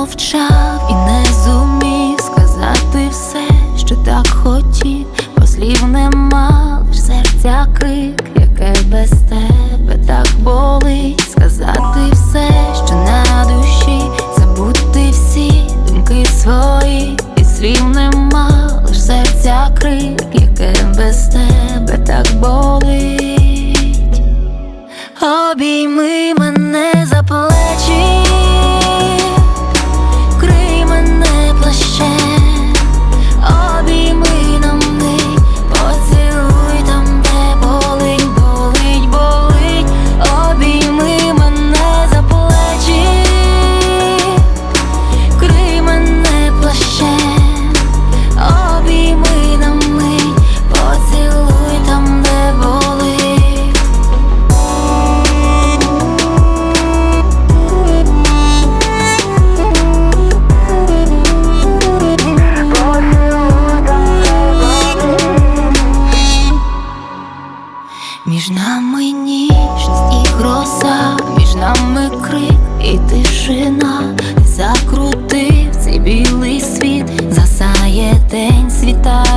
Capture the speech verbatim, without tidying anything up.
мовчав і не зумів сказати все, що так хотів, бо слів нема, лиш серця крик, яке без тебе так болить. Сказати все, що на душі, забути всі думки свої, і слів нема, лиш серця крик, яке без тебе так болить. Обійми мене за плечі, крий мене плащем, обійми на мить, поцілуй там, де болить, болить, болить. Обійми мене за плечі, крий мене плащем, обійми на мить, поцілуй там, де болить. Між нами ніжність і гроза, між нами крик і тишина. Ти закрутив цей білий світ, згасає день, світає